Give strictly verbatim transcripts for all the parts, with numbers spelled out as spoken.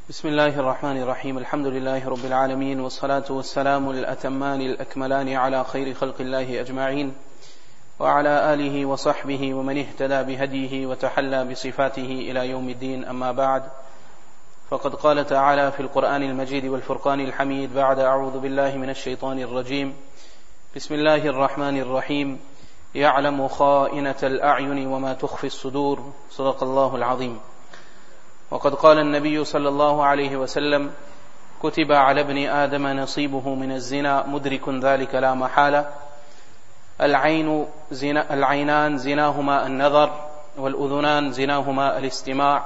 بسم الله الرحمن الرحيم الحمد لله رب العالمين والصلاة والسلام الأتمان الأكملان على خير خلق الله أجمعين وعلى آله وصحبه ومن اهتدى بهديه وتحلى بصفاته إلى يوم الدين. أما بعد، فقد قال تعالى في القرآن المجيد والفرقان الحميد بعد أعوذ بالله من الشيطان الرجيم بسم الله الرحمن الرحيم يعلم خائنة الأعين وما تخفي الصدور. صدق الله العظيم. وقد قال النبي صلى الله عليه وسلم كتب على ابن آدم نصيبه من الزنا مدرك ذلك لا محالة. العين زنا العينان زناهما النظر، والأذنان زناهما الاستماع،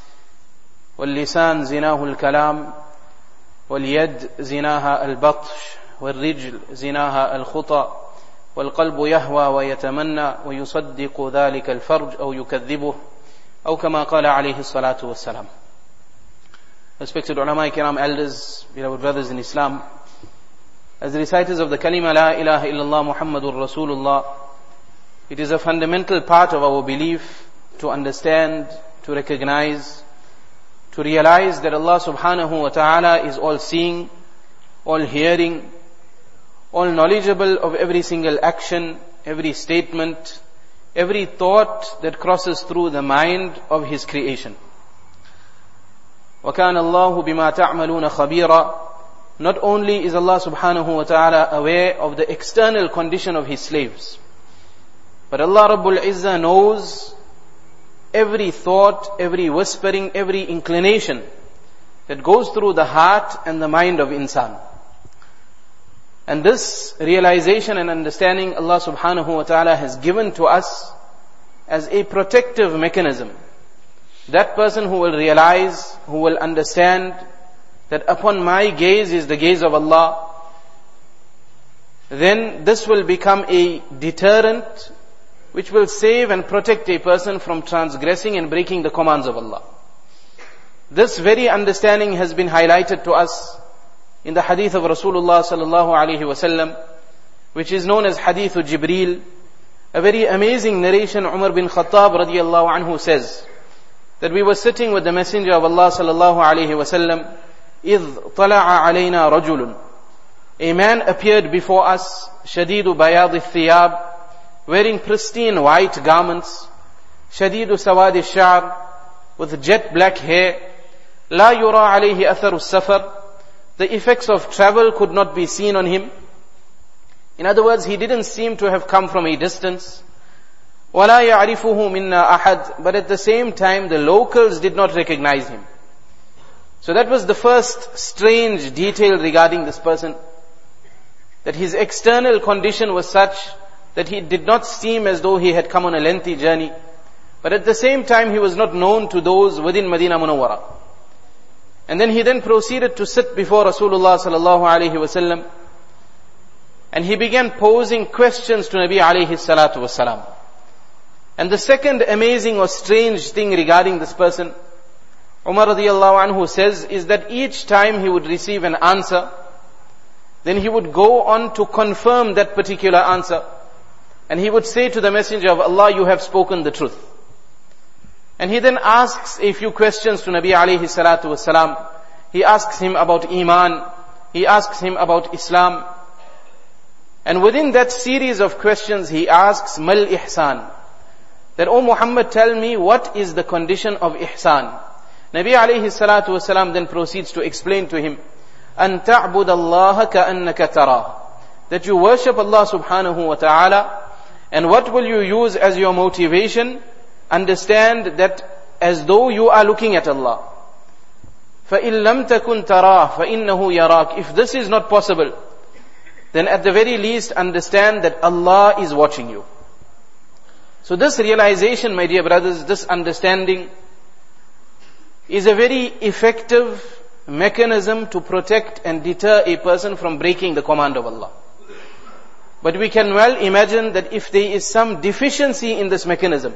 واللسان زناه الكلام، واليد زناها البطش، والرجل زناها الخطأ، والقلب يهوى ويتمنى ويصدق ذلك الفرج أو يكذبه أو كما قال عليه الصلاة والسلام. Respected ulama, kiram, elders, beloved brothers in Islam, as the reciters of the kalima La ilaha illallah Muhammadur Rasulullah, it is a fundamental part of our belief to understand, to recognize, to realize that Allah subhanahu wa ta'ala is all seeing, all hearing, all knowledgeable of every single action, every statement, every thought that crosses through the mind of His creation. وَكَانَ اللَّهُ بِمَا تَعْمَلُونَ خَبِيرًا. Not only is Allah subhanahu wa ta'ala aware of the external condition of His slaves, but Allah Rabbul Izzah knows every thought, every whispering, every inclination that goes through the heart and the mind of insan. And this realization and understanding Allah subhanahu wa ta'ala has given to us as a protective mechanism. That person who will realize, who will understand that upon my gaze is the gaze of Allah, then this will become a deterrent which will save and protect a person from transgressing and breaking the commands of Allah. This very understanding has been highlighted to us in the hadith of Rasulullah sallallahu alaihi wasallam, which is known as Hadith Jibreel. A very amazing narration. Umar bin Khattab radiyallahu anhu says that we were sitting with the Messenger of Allah sallallahu alaihi wasallam. إِذْ طَلَعَ عَلَيْنَا رَجُلٌ. A man appeared before us, شَدِيدُ بَيَاضِ الثِّيَابِ, wearing pristine white garments, شَدِيدُ سَوَادِ الشَّعْرِ, with jet black hair, لَا يُرَى عَلَيْهِ أَثَرُ السَّفَرِ. The effects of travel could not be seen on him. In other words, he didn't seem to have come from a distance. وَلَا يَعْرِفُهُ مِنَّا أَحَدٍ. But at the same time, the locals did not recognize him. So that was the first strange detail regarding this person, that his external condition was such that he did not seem as though he had come on a lengthy journey. But at the same time, he was not known to those within Medina Munawwara. And then he then proceeded to sit before Rasulullah sallallahu alaihi wasallam, and he began posing questions to Nabi alayhi salatu wasalam. And the second amazing or strange thing regarding this person, Umar radiyallahu anhu says, is that each time he would receive an answer, then he would go on to confirm that particular answer, and he would say to the Messenger of Allah, you have spoken the truth. And he then asks a few questions to Nabi alayhi salatu wasalam. He asks him about Iman. He asks him about Islam. And within that series of questions, he asks, Mal Ihsan. That, O Muhammad, tell me, what is the condition of Ihsan? Nabi alayhi salatu wasalam then proceeds to explain to him, An ta'bud Allah ka'annaka tarah. That you worship Allah subhanahu wa ta'ala, and what will you use as your motivation? Understand that as though you are looking at Allah. فَإِن لَمْ تَكُنْ تَرَاهُ فَإِنَّهُ يَرَاكَ. If this is not possible, then at the very least understand that Allah is watching you. So this realization, my dear brothers, this understanding is a very effective mechanism to protect and deter a person from breaking the command of Allah. But we can well imagine that if there is some deficiency in this mechanism,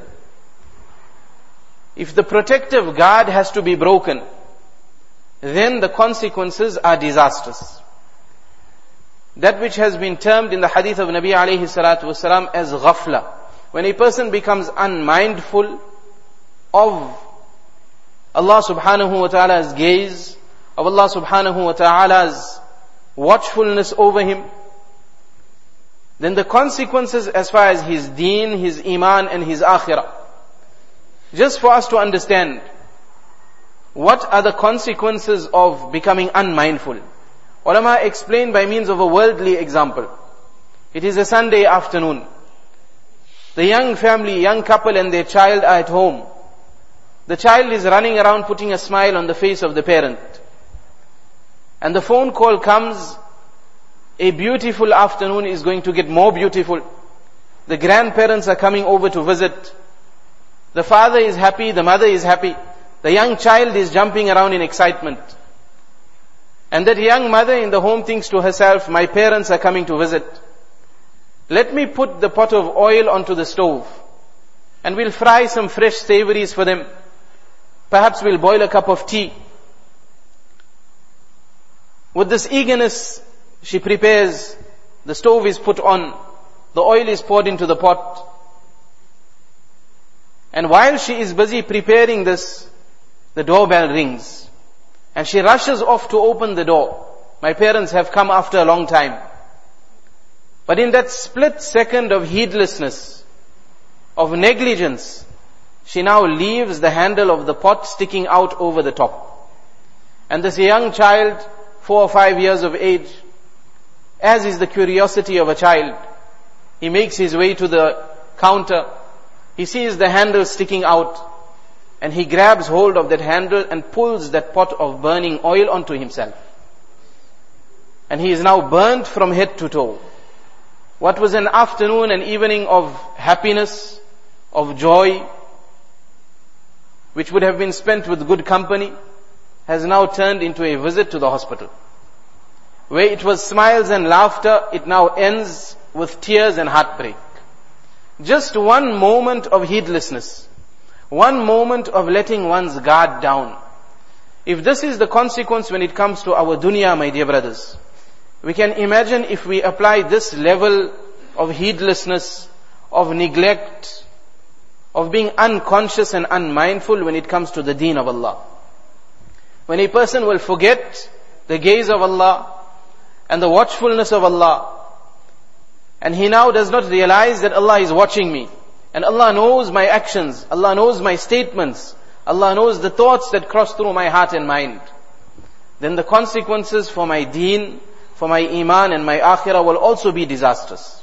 if the protective guard has to be broken, then the consequences are disastrous. That which has been termed in the hadith of Nabi alayhi salatu wasalam as ghafla. When a person becomes unmindful of Allah subhanahu wa ta'ala's gaze, of Allah subhanahu wa ta'ala's watchfulness over him, then the consequences as far as his deen, his iman and his akhirah. Just for us to understand, what are the consequences of becoming unmindful? Ulama explain by means of a worldly example. It is a Sunday afternoon. The young family, young couple and their child are at home. The child is running around putting a smile on the face of the parent. And the phone call comes, a beautiful afternoon is going to get more beautiful. The grandparents are coming over to visit. The father is happy, the mother is happy. The young child is jumping around in excitement. And that young mother in the home thinks to herself, my parents are coming to visit. Let me put the pot of oil onto the stove and we'll fry some fresh savories for them. Perhaps we'll boil a cup of tea. With this eagerness, she prepares, the stove is put on, the oil is poured into the pot. And while she is busy preparing this, the doorbell rings. And she rushes off to open the door. My parents have come after a long time. But in that split second of heedlessness, of negligence, she now leaves the handle of the pot sticking out over the top. And this young child, four or five years of age, as is the curiosity of a child, he makes his way to the counter. He sees the handle sticking out and he grabs hold of that handle and pulls that pot of burning oil onto himself. And he is now burnt from head to toe. What was an afternoon and evening of happiness, of joy, which would have been spent with good company, has now turned into a visit to the hospital. Where it was smiles and laughter, it now ends with tears and heartbreak. Just one moment of heedlessness, one moment of letting one's guard down. If this is the consequence when it comes to our dunya, my dear brothers, we can imagine if we apply this level of heedlessness, of neglect, of being unconscious and unmindful when it comes to the deen of Allah. When a person will forget the gaze of Allah and the watchfulness of Allah, and he now does not realize that Allah is watching me, and Allah knows my actions, Allah knows my statements, Allah knows the thoughts that cross through my heart and mind, then the consequences for my deen, for my iman and my akhirah will also be disastrous.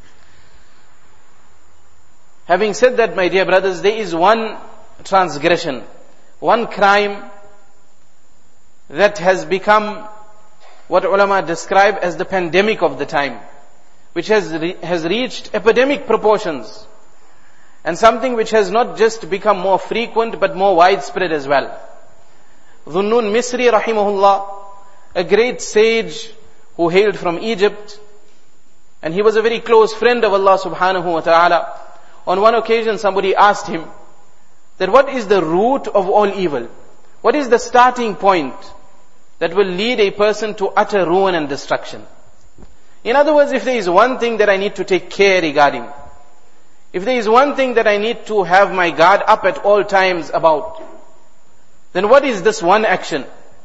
Having said that, my dear brothers, there is one transgression, one crime that has become what ulama describe as the pandemic of the time, which has re- has reached epidemic proportions, and something which has not just become more frequent but more widespread as well. Dhunnun Misri rahimahullah, a great sage who hailed from Egypt, and he was a very close friend of Allah subhanahu wa ta'ala. On one occasion somebody asked him that what is the root of all evil? What is the starting point that will lead a person to utter ruin and destruction? In other words, if there is one thing that I need to take care regarding, if there is one thing that I need to have my guard up at all times about, then what is this one action?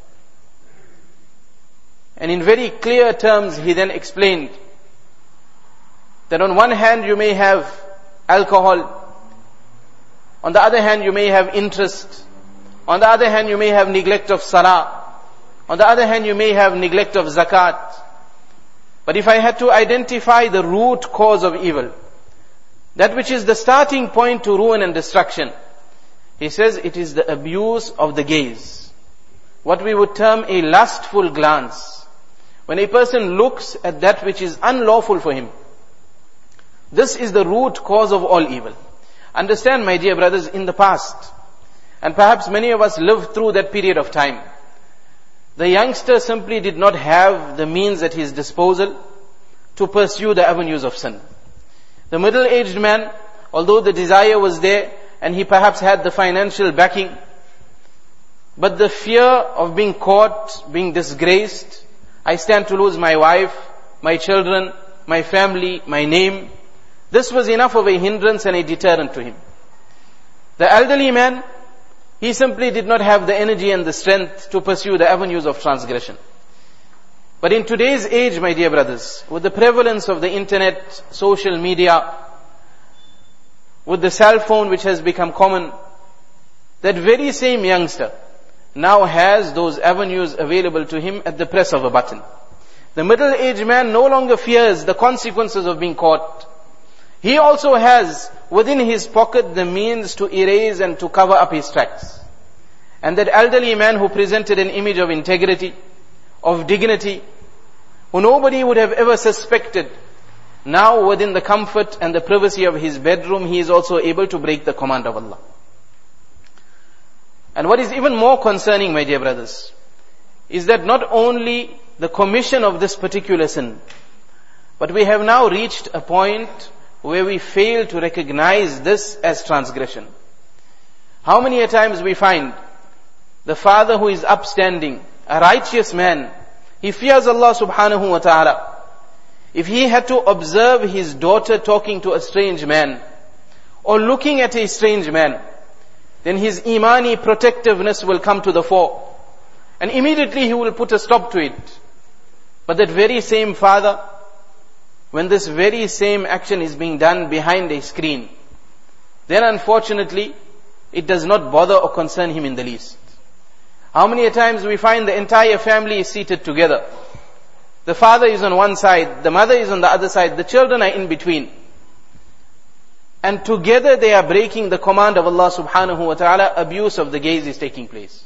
And in very clear terms, he then explained that on one hand you may have alcohol, on the other hand you may have interest, on the other hand you may have neglect of salah, on the other hand you may have neglect of zakat. But if I had to identify the root cause of evil, that which is the starting point to ruin and destruction, he says it is the abuse of the gaze. What we would term a lustful glance. When a person looks at that which is unlawful for him, this is the root cause of all evil. Understand, my dear brothers, in the past, and perhaps many of us lived through that period of time, the youngster simply did not have the means at his disposal to pursue the avenues of sin. The middle-aged man, although the desire was there, and he perhaps had the financial backing, but the fear of being caught, being disgraced, I stand to lose my wife, my children, my family, my name, this was enough of a hindrance and a deterrent to him. The elderly man, He simply did not have the energy and the strength to pursue the avenues of transgression. But in today's age, my dear brothers, with the prevalence of the internet, social media, with the cell phone which has become common, that very same youngster now has those avenues available to him at the press of a button. The middle-aged man no longer fears the consequences of being caught. He also has within his pocket the means to erase and to cover up his tracks. And that elderly man who presented an image of integrity, of dignity, who nobody would have ever suspected, now within the comfort and the privacy of his bedroom, he is also able to break the command of Allah. And what is even more concerning, my dear brothers, is that not only the commission of this particular sin, but we have now reached a point where we fail to recognize this as transgression. How many a times we find the father who is upstanding, a righteous man, he fears Allah subhanahu wa ta'ala. If he had to observe his daughter talking to a strange man, or looking at a strange man, then his imani protectiveness will come to the fore. And immediately he will put a stop to it. But that very same father, when this very same action is being done behind a screen, then unfortunately, it does not bother or concern him in the least. How many a times we find the entire family is seated together. The father is on one side, the mother is on the other side, the children are in between. And together they are breaking the command of Allah subhanahu wa ta'ala, abuse of the gaze is taking place.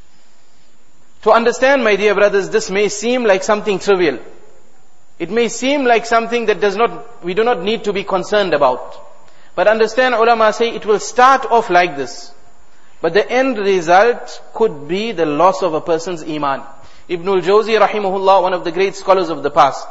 To understand, my dear brothers, this may seem like something trivial. It may seem like something that does not, we do not need to be concerned about. But understand, ulama say it will start off like this. But the end result could be the loss of a person's iman. Ibn al-Jawzi rahimahullah, one of the great scholars of the past,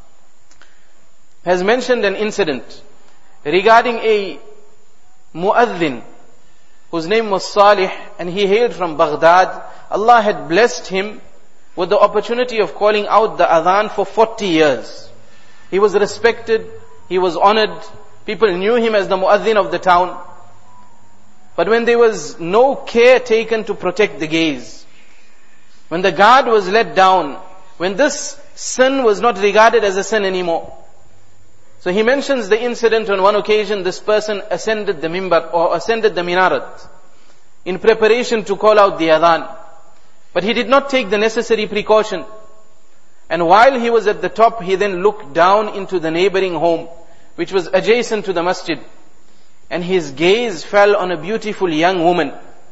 has mentioned an incident regarding a muaddin whose name was Salih, and he hailed from Baghdad. Allah had blessed him with the opportunity of calling out the adhan for forty years. He was respected, he was honored, people knew him as the muaddin of the town. But when there was no care taken to protect the gaze, when the guard was let down, when this sin was not regarded as a sin anymore. So he mentions the incident on one occasion, this person ascended the mimbar or ascended the minaret in preparation to call out the adhan. But he did not take the necessary precaution. And while he was at the top, he then looked down into the neighboring home, which was adjacent to the masjid. And his gaze fell on a beautiful young woman.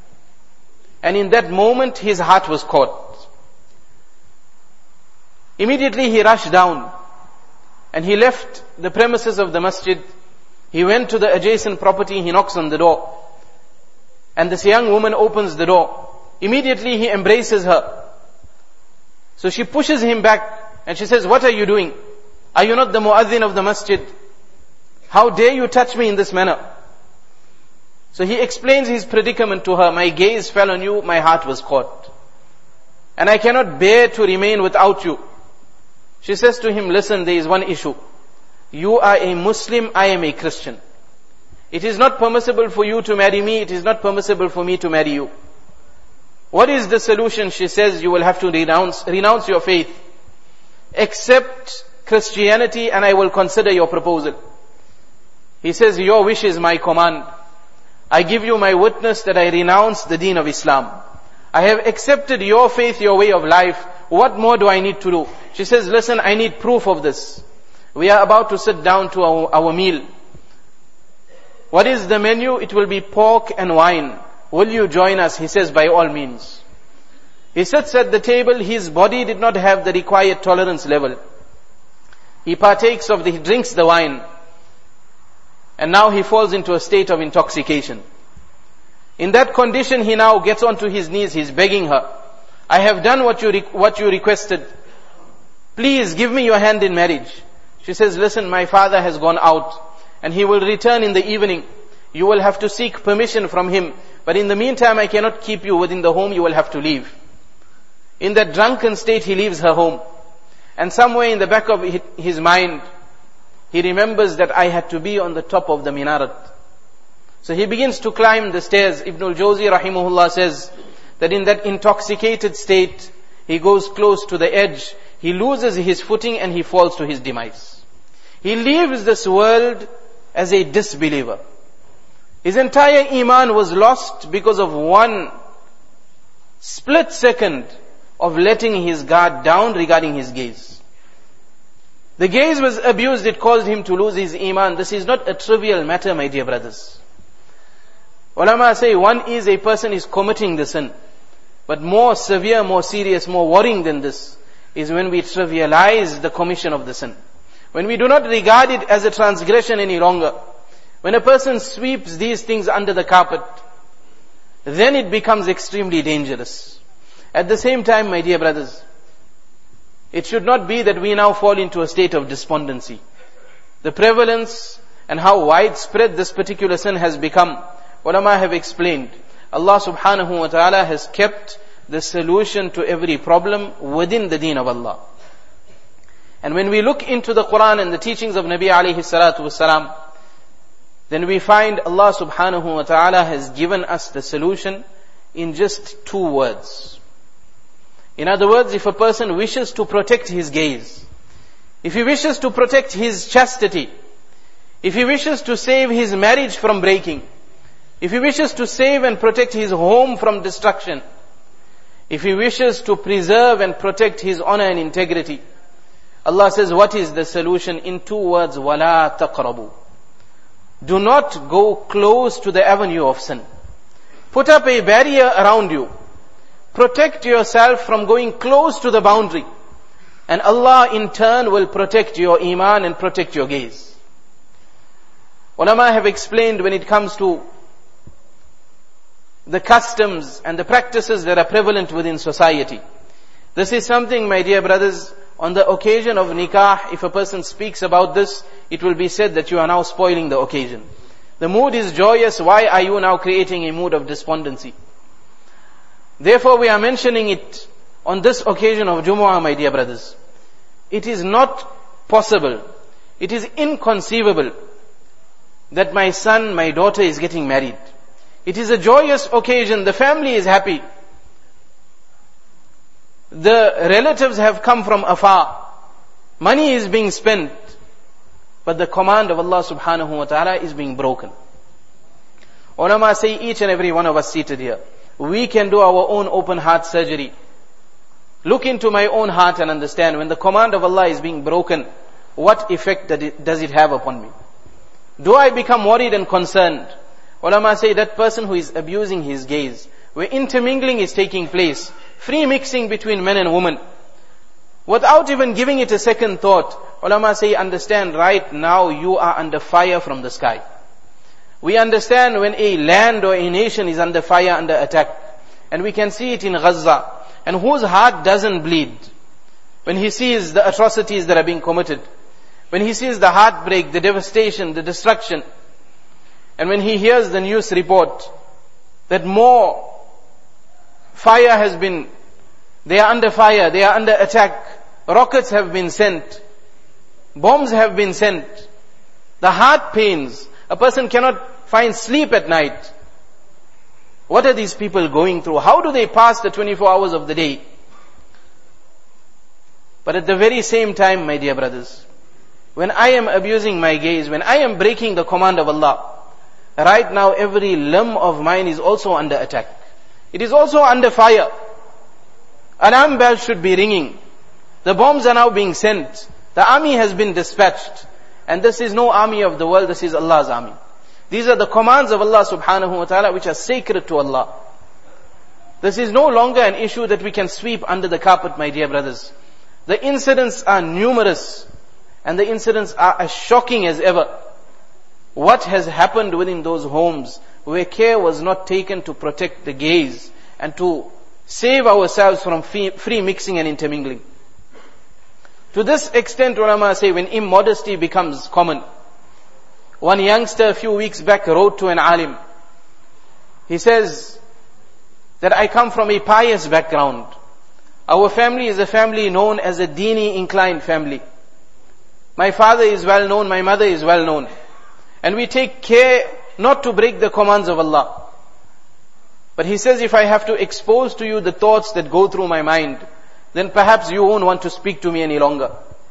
And in that moment, his heart was caught. Immediately he rushed down. And he left the premises of the masjid. He went to the adjacent property, he knocks on the door. And this young woman opens the door. Immediately he embraces her. So she pushes him back and she says, "What are you doing? Are you not the muazzin of the masjid? How dare you touch me in this manner?" So he explains his predicament to her. "My gaze fell on you, my heart was caught. And I cannot bear to remain without you." She says to him, "Listen, there is one issue. You are a Muslim, I am a Christian. It is not permissible for you to marry me, it is not permissible for me to marry you. What is the solution?" She says, "You will have to renounce, renounce your faith. Accept Christianity and I will consider your proposal." He says, "Your wish is my command. I give you my witness that I renounce the deen of Islam. I have accepted your faith, your way of life. What more do I need to do?" She says, "Listen, I need proof of this. We are about to sit down to our, our meal. What is the menu? It will be pork and wine. Will you join us?" He says, "By all means." He sits at the table. His body did not have the required tolerance level. He partakes of the, he drinks the wine. And now he falls into a state of intoxication. In that condition, he now gets onto his knees. He's begging her, "I have done what you, re- what you requested. Please give me your hand in marriage." She says, "Listen, my father has gone out and he will return in the evening. You will have to seek permission from him. But in the meantime, I cannot keep you within the home. You will have to leave." In that drunken state, he leaves her home. And somewhere in the back of his mind, he remembers that I had to be on the top of the minaret. So he begins to climb the stairs. Ibn al-Jawzi rahimahullah says that in that intoxicated state, he goes close to the edge, he loses his footing and he falls to his demise. He leaves this world as a disbeliever. His entire iman was lost because of one split second of letting his guard down regarding his gaze. The gaze was abused, it caused him to lose his iman. This is not a trivial matter, my dear brothers. Ulama say one is a person is committing the sin. But more severe, more serious, more worrying than this is when we trivialize the commission of the sin. When we do not regard it as a transgression any longer. When a person sweeps these things under the carpet, then it becomes extremely dangerous. At the same time, my dear brothers, it should not be that we now fall into a state of despondency. The prevalence and how widespread this particular sin has become, ulama have explained. Allah subhanahu wa ta'ala has kept the solution to every problem within the deen of Allah. And when we look into the Quran and the teachings of Nabi alayhi salatu wasalam, then we find Allah subhanahu wa ta'ala has given us the solution in just two words. In other words, if a person wishes to protect his gaze, if he wishes to protect his chastity, if he wishes to save his marriage from breaking, if he wishes to save and protect his home from destruction, if he wishes to preserve and protect his honor and integrity, Allah says, what is the solution? In two words, وَلَا تَقْرَبُوا. Do not go close to the avenue of sin. Put up a barrier around you. Protect yourself from going close to the boundary. And Allah in turn will protect your iman and protect your gaze. Ulama have explained when it comes to the customs and the practices that are prevalent within society. This is something, my dear brothers, on the occasion of nikah, if a person speaks about this, it will be said that you are now spoiling the occasion. The mood is joyous, why are you now creating a mood of despondency? Therefore we are mentioning it on this occasion of Jumu'ah, my dear brothers. It is not possible, it is inconceivable that my son, my daughter is getting married. It is a joyous occasion, the family is happy. The relatives have come from afar. Money is being spent. But the command of Allah subhanahu wa ta'ala is being broken. Ulama say each and every one of us seated here, we can do our own open heart surgery. Look into my own heart and understand when the command of Allah is being broken, what effect does it have upon me? Do I become worried and concerned? Ulama say that person who is abusing his gaze, where intermingling is taking place, free mixing between men and women, without even giving it a second thought, ulama say, understand right now you are under fire from the sky. We understand when a land or a nation is under fire, under attack, and we can see it in Gaza, and whose heart doesn't bleed when he sees the atrocities that are being committed, when he sees the heartbreak, the devastation, the destruction, and when he hears the news report that more fire has been, they are under fire, they are under attack, rockets have been sent, bombs have been sent, the heart pains, a person cannot find sleep at night. What are these people going through? How do they pass the twenty-four hours of the day? But at the very same time, my dear brothers, when I am abusing my gaze, when I am breaking the command of Allah, right now every limb of mine is also under attack. It is also under fire. Alarm bells should be ringing. The bombs are now being sent. The army has been dispatched. And this is no army of the world, this is Allah's army. These are the commands of Allah subhanahu wa ta'ala which are sacred to Allah. This is no longer an issue that we can sweep under the carpet, my dear brothers. The incidents are numerous and the incidents are as shocking as ever. What has happened within those homes where care was not taken to protect the gaze and to save ourselves from free mixing and intermingling. To this extent, ulama say, when immodesty becomes common. One youngster a few weeks back wrote to an alim. He says that I come from a pious background. Our family is a family known as a Dini inclined family. My father is well known, my mother is well known. And we take care not to break the commands of Allah. But he says, if I have to expose to you the thoughts that go through my mind, then perhaps you won't want to speak to me any longer.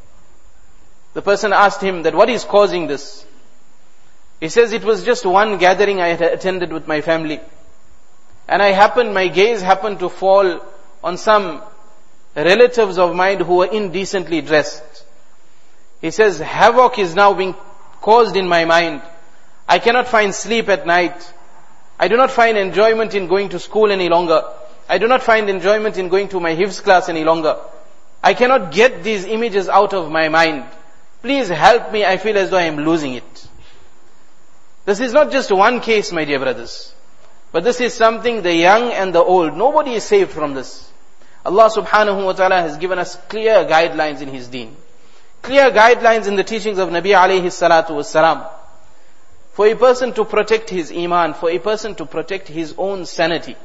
The person asked him that what is causing this? He says, it was just one gathering I had attended with my family. And I happened, my gaze happened to fall on some relatives of mine who were indecently dressed. He says, havoc is now being caused in my mind. I cannot find sleep at night. I do not find enjoyment in going to school any longer. I do not find enjoyment in going to my Hifz class any longer. I cannot get these images out of my mind. Please help me, I feel as though I am losing it. This is not just one case, my dear brothers. But this is something the young and the old, nobody is saved from this. Allah subhanahu wa ta'ala has given us clear guidelines in His deen. Clear guidelines in the teachings of Nabi alayhi salatu wassalam. For a person to protect his iman, for a person to protect his own sanity.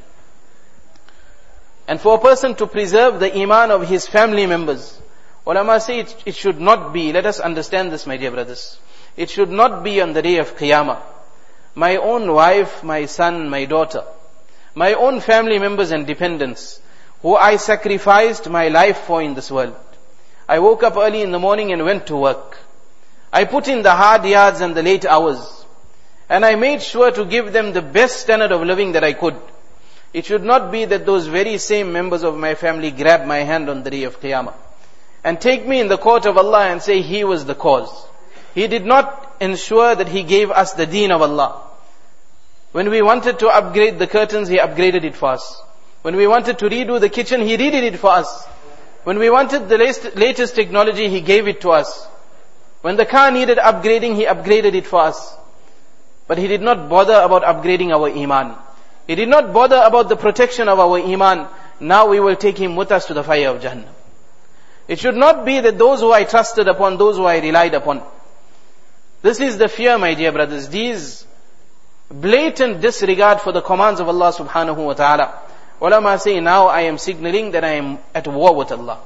And for a person to preserve the iman of his family members. Ulama say it, it should not be, let us understand this, my dear brothers. It should not be on the day of Qiyamah. My own wife, my son, my daughter, my own family members and dependents, who I sacrificed my life for in this world. I woke up early in the morning and went to work. I put in the hard yards and the late hours. And I made sure to give them the best standard of living that I could. It should not be that those very same members of my family grab my hand on the day of Qiyamah and take me in the court of Allah and say he was the cause. He did not ensure that he gave us the deen of Allah. When we wanted to upgrade the curtains, he upgraded it for us. When we wanted to redo the kitchen, he redid it for us. When we wanted the latest technology, he gave it to us. When the car needed upgrading, he upgraded it for us. But he did not bother about upgrading our iman. He did not bother about the protection of our iman. Now we will take him with us to the fire of Jahannam. It should not be that those who I trusted upon, those who I relied upon. This is the fear, my dear brothers. These blatant disregard for the commands of Allah subhanahu wa ta'ala. Ulama say, now I am signaling that I am at war with Allah.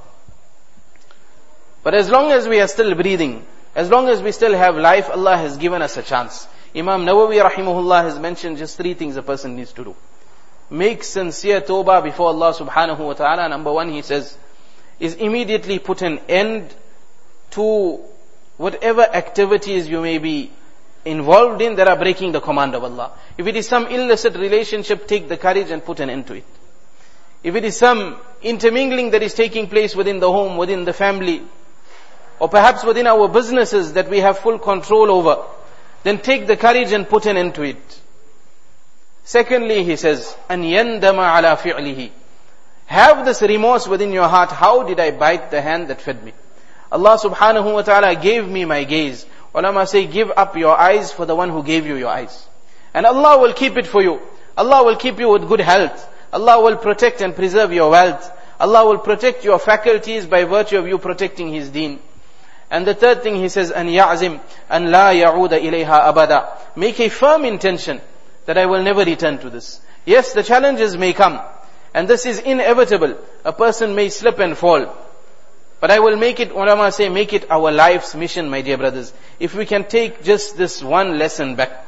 But as long as we are still breathing, as long as we still have life, Allah has given us a chance. Imam Nawawi rahimahullah has mentioned just three things a person needs to do. Make sincere tawbah before Allah subhanahu wa ta'ala. Number one, he says, is immediately put an end to whatever activities you may be involved in that are breaking the command of Allah. If it is some illicit relationship, take the courage and put an end to it. If it is some intermingling that is taking place within the home, within the family, or perhaps within our businesses that we have full control over, then take the courage and put an end to it. Secondly, he says, أَنْ يَنْدَمَ عَلَى فِعْلِهِ. Have this remorse within your heart. How did I bite the hand that fed me? Allah subhanahu wa ta'ala gave me my gaze. Ulama say, give up your eyes for the one who gave you your eyes. And Allah will keep it for you. Allah will keep you with good health. Allah will protect and preserve your wealth. Allah will protect your faculties by virtue of you protecting His deen. And the third thing he says, أن يعزم أن لا يعود إليها أبدا. Make a firm intention that I will never return to this. Yes, the challenges may come, and this is inevitable. A person may slip and fall. But I will make it, ulama say, make it our life's mission, my dear brothers. If we can take just this one lesson back,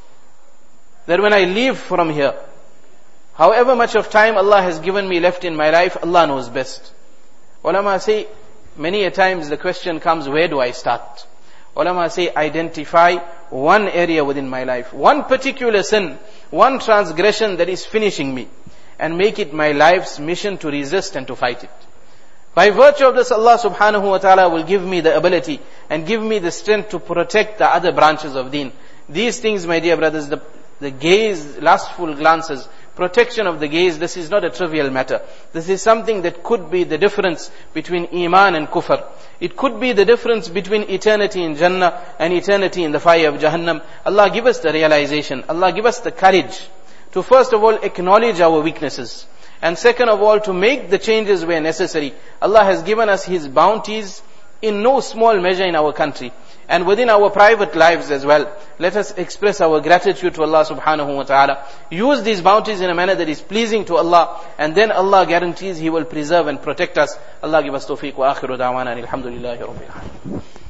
that when I leave from here, however much of time Allah has given me left in my life, Allah knows best. Ulama say, many a times the question comes, where do I start? Ulama say, identify one area within my life, one particular sin, one transgression that is finishing me, and make it my life's mission to resist and to fight it. By virtue of this, Allah subhanahu wa ta'ala will give me the ability and give me the strength to protect the other branches of deen. These things, my dear brothers, the, the gaze, lustful glances, protection of the gaze, this is not a trivial matter. This is something that could be the difference between iman and kufr. It could be the difference between eternity in Jannah and eternity in the fire of Jahannam. Allah give us the realization. Allah give us the courage to first of all acknowledge our weaknesses. And second of all, to make the changes where necessary. Allah has given us His bounties in no small measure in our country. And within our private lives as well. Let us express our gratitude to Allah subhanahu wa ta'ala. Use these bounties in a manner that is pleasing to Allah. And then Allah guarantees He will preserve and protect us. Allah give us tawfiq wa akhiru da'wana alhamdulillahi rabbil alamin.